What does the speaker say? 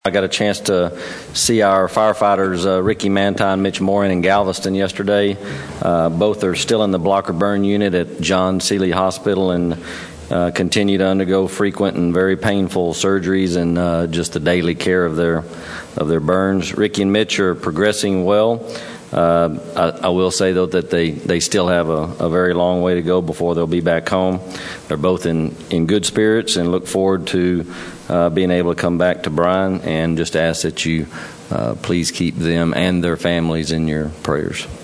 I got a chance to see our firefighters, Ricky Manta and Mitch Morin in Galveston yesterday. Both are still in the blocker burn unit at John Seeley Hospital and continue to undergo frequent and very painful surgeries and just the daily care of their burns. Ricky and Mitch are progressing well. I will say, though, that they still have a very long way to go before they'll be back home. They're both in good spirits and look forward to being able to come back to Bryan, and just ask that you please keep them and their families in your prayers.